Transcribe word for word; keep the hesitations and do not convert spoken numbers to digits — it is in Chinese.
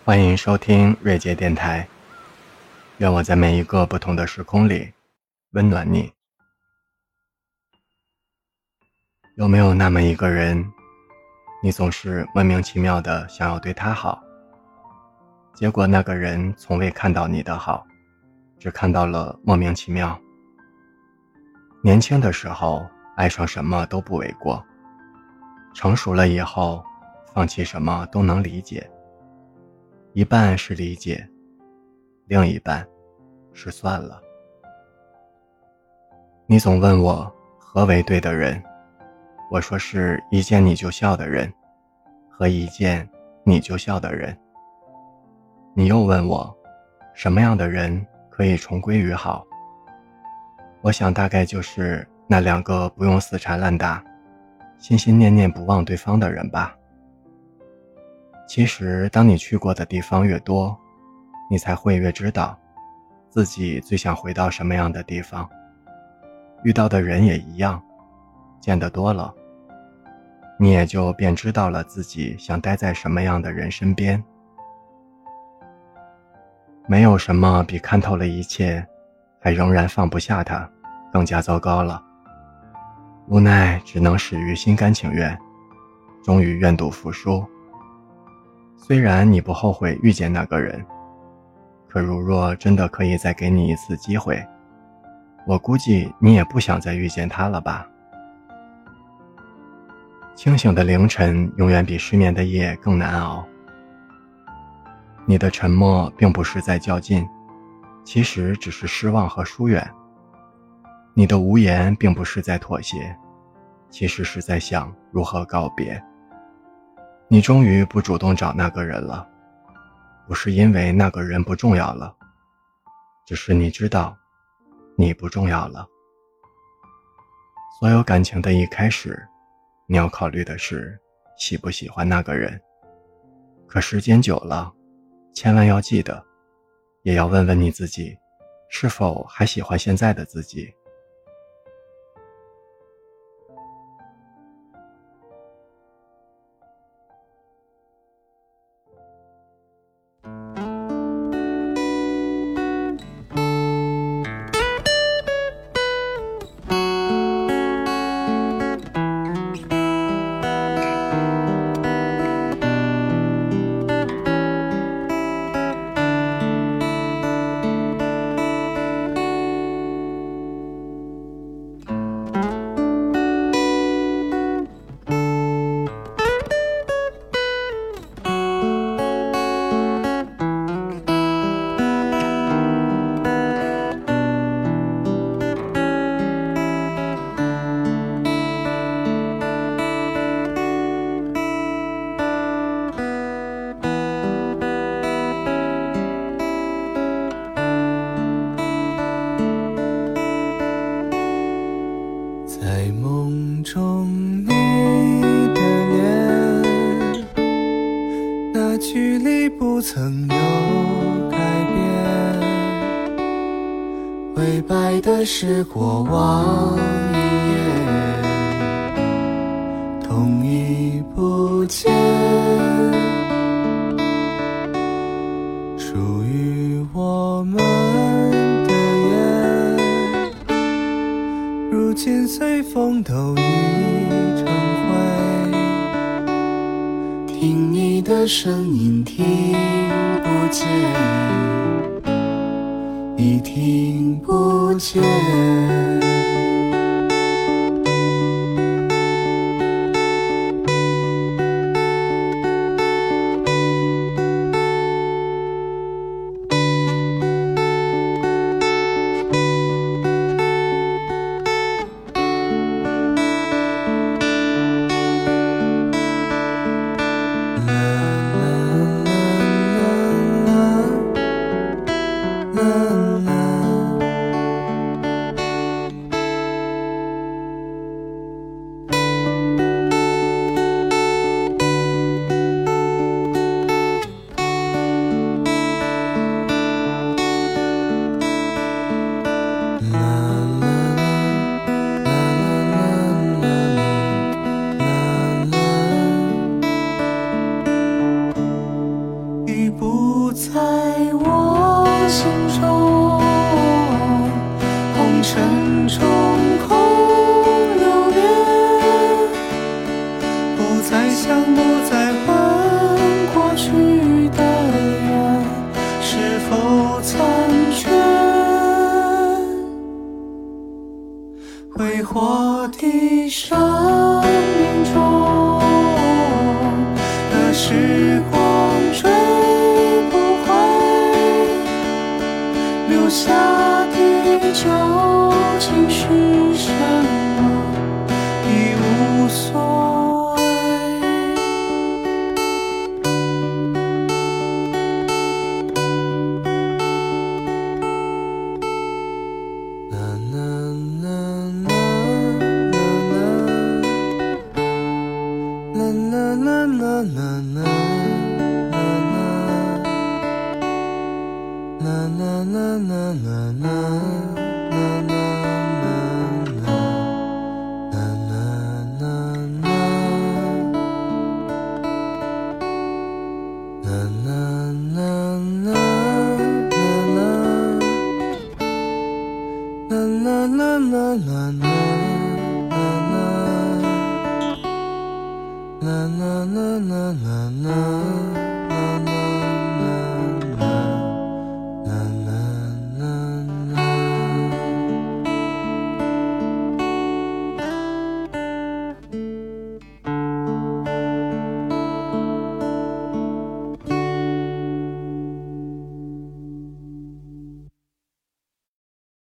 欢迎收听瑞杰电台，愿我在每一个不同的时空里温暖你。有没有那么一个人，你总是莫名其妙的想要对他好，结果那个人从未看到你的好，只看到了莫名其妙。年轻的时候爱上什么都不为过，成熟了以后放弃什么都能理解，一半是理解，另一半是算了。你总问我何为对的人，我说是一见你就笑的人和一见你就笑的人。你又问我什么样的人可以重归于好，我想大概就是那两个不用死缠烂打心心念念不忘对方的人吧。其实当你去过的地方越多，你才会越知道自己最想回到什么样的地方，遇到的人也一样，见得多了，你也就便知道了自己想待在什么样的人身边。没有什么比看透了一切还仍然放不下它更加糟糕了，无奈只能始于心甘情愿，终于愿赌服输。虽然你不后悔遇见那个人，可如若真的可以再给你一次机会，我估计你也不想再遇见他了吧。清醒的凌晨永远比失眠的夜更难熬。你的沉默并不是在较劲，其实只是失望和疏远。你的无言并不是在妥协，其实是在想如何告别。你终于不主动找那个人了，不是因为那个人不重要了，只是你知道你不重要了。所有感情的一开始，你要考虑的是喜不喜欢那个人，可时间久了，千万要记得，也要问问你自己，是否还喜欢现在的自己。 在梦中你的脸，那距离不曾有改变，灰白的是过往一页，痛已不见，属于我们的夜，如今随风都已成灰，听你的声音听不见，你听不见。 想不再问过去的缘是否残缺，挥霍的生命中的时光追不回，留下的究竟是什么已无所谓。啦啦啦啦啦啦啦啦啦啦啦啦啦啦啦。啦啦啦啦啦啦。